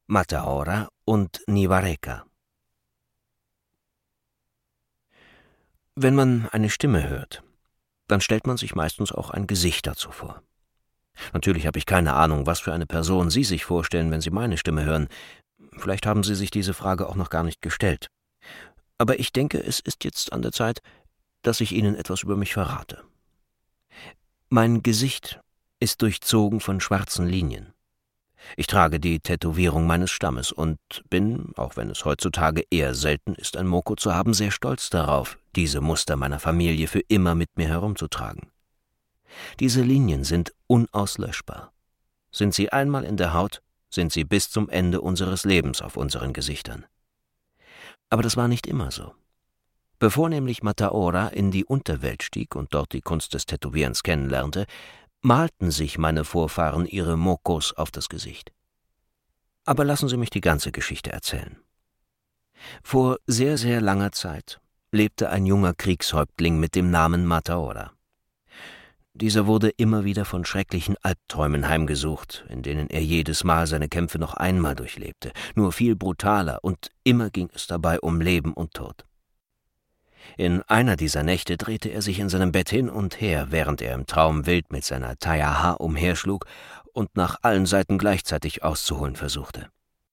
Mataora und Niwareka. Wenn man eine Stimme hört, dann stellt man sich meistens auch ein Gesicht dazu vor. Natürlich habe ich keine Ahnung, was für eine Person Sie sich vorstellen, wenn Sie meine Stimme hören. Vielleicht haben Sie sich diese Frage auch noch gar nicht gestellt. Aber ich denke, es ist jetzt an der Zeit, dass ich Ihnen etwas über mich verrate. Mein Gesicht ist durchzogen von schwarzen Linien. Ich trage die Tätowierung meines Stammes und bin, auch wenn es heutzutage eher selten ist, ein Moko zu haben, sehr stolz darauf, diese Muster meiner Familie für immer mit mir herumzutragen. Diese Linien sind unauslöschbar. Sind sie einmal in der Haut, sind sie bis zum Ende unseres Lebens auf unseren Gesichtern. Aber das war nicht immer so. Bevor nämlich Mataora in die Unterwelt stieg und dort die Kunst des Tätowierens kennenlernte, malten sich meine Vorfahren ihre Mokos auf das Gesicht. Aber lassen Sie mich die ganze Geschichte erzählen. Vor sehr, sehr langer Zeit lebte ein junger Kriegshäuptling mit dem Namen Mataora. Dieser wurde immer wieder von schrecklichen Albträumen heimgesucht, in denen er jedes Mal seine Kämpfe noch einmal durchlebte, nur viel brutaler, und immer ging es dabei um Leben und Tod. In einer dieser Nächte drehte er sich in seinem Bett hin und her, während er im Traum wild mit seiner Taiaha umherschlug und nach allen Seiten gleichzeitig auszuholen versuchte.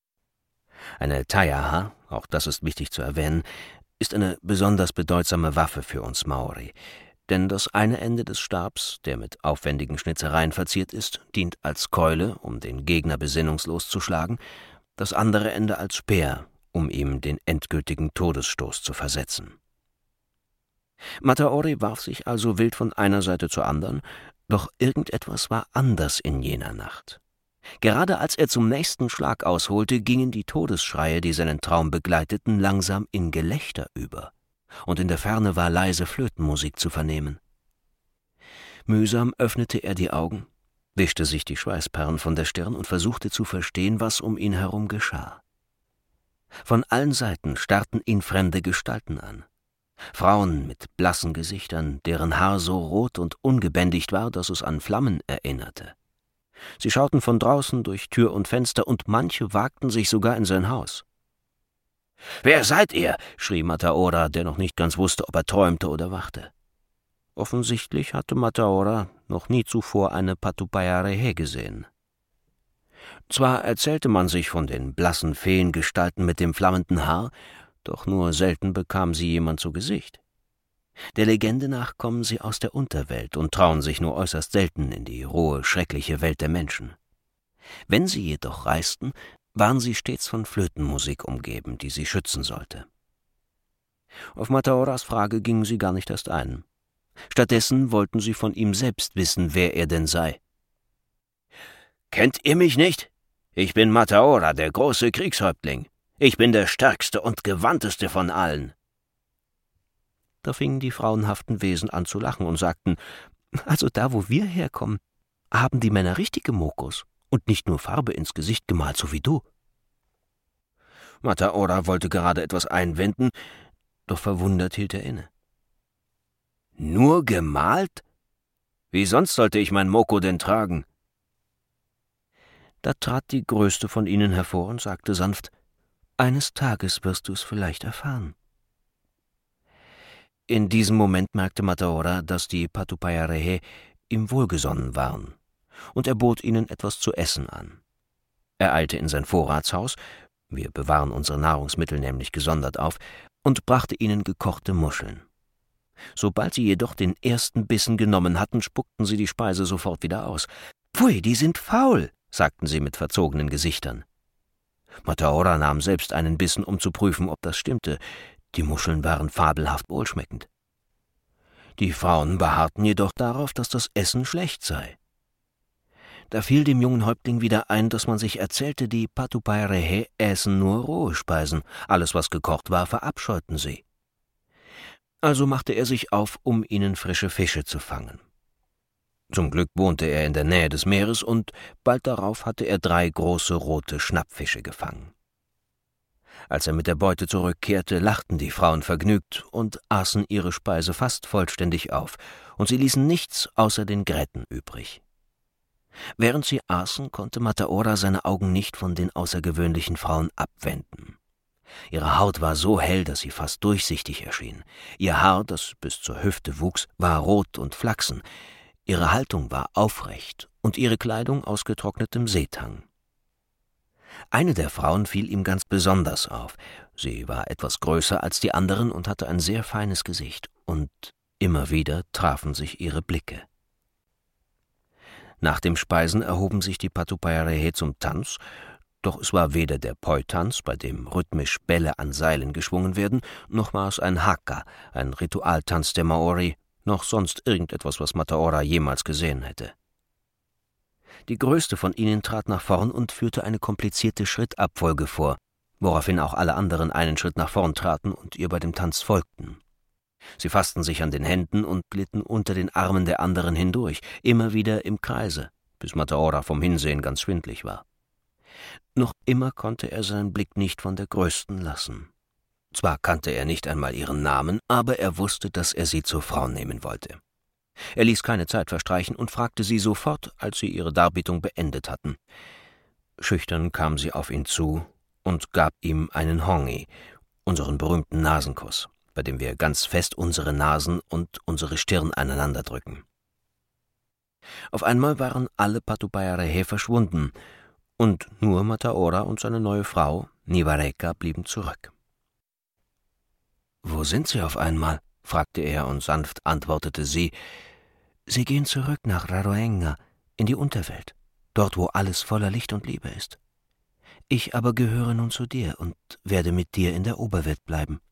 Eine Taiaha, auch das ist wichtig zu erwähnen, ist eine besonders bedeutsame Waffe für uns Maori, denn das eine Ende des Stabs, der mit aufwendigen Schnitzereien verziert ist, dient als Keule, um den Gegner besinnungslos zu schlagen, das andere Ende als Speer, um ihm den endgültigen Todesstoß zu versetzen. Mataora warf sich also wild von einer Seite zur anderen, doch irgendetwas war anders in jener Nacht. Gerade als er zum nächsten Schlag ausholte, gingen die Todesschreie, die seinen Traum begleiteten, langsam in Gelächter über, und in der Ferne war leise Flötenmusik zu vernehmen. Mühsam öffnete er die Augen, wischte sich die Schweißperlen von der Stirn und versuchte zu verstehen, was um ihn herum geschah. Von allen Seiten starrten ihn fremde Gestalten an. Frauen mit blassen Gesichtern, deren Haar so rot und ungebändigt war, dass es an Flammen erinnerte. Sie schauten von draußen durch Tür und Fenster, und manche wagten sich sogar in sein Haus. »Wer seid ihr?« schrie Mataora, der noch nicht ganz wusste, ob er träumte oder wachte. Offensichtlich hatte Mataora noch nie zuvor eine Patupaiarehe gesehen. Zwar erzählte man sich von den blassen Feengestalten mit dem flammenden Haar, doch nur selten bekam sie jemand zu Gesicht. Der Legende nach kommen sie aus der Unterwelt und trauen sich nur äußerst selten in die rohe, schreckliche Welt der Menschen. Wenn sie jedoch reisten, waren sie stets von Flötenmusik umgeben, die sie schützen sollte. Auf Mataoras Frage gingen sie gar nicht erst ein. Stattdessen wollten sie von ihm selbst wissen, wer er denn sei. »Kennt ihr mich nicht? Ich bin Mataora, der große Kriegshäuptling. Ich bin der stärkste und gewandteste von allen.« Da fingen die frauenhaften Wesen an zu lachen und sagten, »Also da, wo wir herkommen, haben die Männer richtige Mokos und nicht nur Farbe ins Gesicht gemalt, so wie du.« Mataora wollte gerade etwas einwenden, doch verwundert hielt er inne. »Nur gemalt? Wie sonst sollte ich mein Moko denn tragen?« Da trat die größte von ihnen hervor und sagte sanft, »Eines Tages wirst du es vielleicht erfahren.« In diesem Moment merkte Mataora, dass die Patupaiarehe ihm wohlgesonnen waren, und er bot ihnen etwas zu essen an. Er eilte in sein Vorratshaus, wir bewahren unsere Nahrungsmittel nämlich gesondert auf, und brachte ihnen gekochte Muscheln. Sobald sie jedoch den ersten Bissen genommen hatten, spuckten sie die Speise sofort wieder aus. »Pfui, die sind faul«, sagten sie mit verzogenen Gesichtern. Mataora nahm selbst einen Bissen, um zu prüfen, ob das stimmte. Die Muscheln waren fabelhaft wohlschmeckend. Die Frauen beharrten jedoch darauf, dass das Essen schlecht sei. Da fiel dem jungen Häuptling wieder ein, dass man sich erzählte, die Patupaiarehe äßen nur rohe Speisen, alles, was gekocht war, verabscheuten sie. Also machte er sich auf, um ihnen frische Fische zu fangen. Zum Glück wohnte er in der Nähe des Meeres, und bald darauf hatte er 3 große rote Schnappfische gefangen. Als er mit der Beute zurückkehrte, lachten die Frauen vergnügt und aßen ihre Speise fast vollständig auf, und sie ließen nichts außer den Gräten übrig. Während sie aßen, konnte Mataora seine Augen nicht von den außergewöhnlichen Frauen abwenden. Ihre Haut war so hell, dass sie fast durchsichtig erschien. Ihr Haar, das bis zur Hüfte wuchs, war rot und flaxen. Ihre Haltung war aufrecht und ihre Kleidung aus getrocknetem Seetang. Eine der Frauen fiel ihm ganz besonders auf. Sie war etwas größer als die anderen und hatte ein sehr feines Gesicht, und immer wieder trafen sich ihre Blicke. Nach dem Speisen erhoben sich die Patupaiarehe zum Tanz, doch es war weder der Poi-Tanz, bei dem rhythmisch Bälle an Seilen geschwungen werden, noch war es ein Haka, ein Ritualtanz der Maori, noch sonst irgendetwas, was Mataora jemals gesehen hätte. Die größte von ihnen trat nach vorn und führte eine komplizierte Schrittabfolge vor, woraufhin auch alle anderen einen Schritt nach vorn traten und ihr bei dem Tanz folgten. Sie fassten sich an den Händen und glitten unter den Armen der anderen hindurch, immer wieder im Kreise, bis Mataora vom Hinsehen ganz schwindlig war. Noch immer konnte er seinen Blick nicht von der Größten lassen. Zwar kannte er nicht einmal ihren Namen, aber er wusste, dass er sie zur Frau nehmen wollte. Er ließ keine Zeit verstreichen und fragte sie sofort, als sie ihre Darbietung beendet hatten. Schüchtern kam sie auf ihn zu und gab ihm einen Hongi, unseren berühmten Nasenkuss, bei dem wir ganz fest unsere Nasen und unsere Stirn aneinander drücken. Auf einmal waren alle Patupaiarehe verschwunden, und nur Mataora und seine neue Frau, Niwareka, blieben zurück. »Wo sind Sie auf einmal?« fragte er, und sanft antwortete sie, »Sie gehen zurück nach Raroenga, in die Unterwelt, dort, wo alles voller Licht und Liebe ist. Ich aber gehöre nun zu dir und werde mit dir in der Oberwelt bleiben.«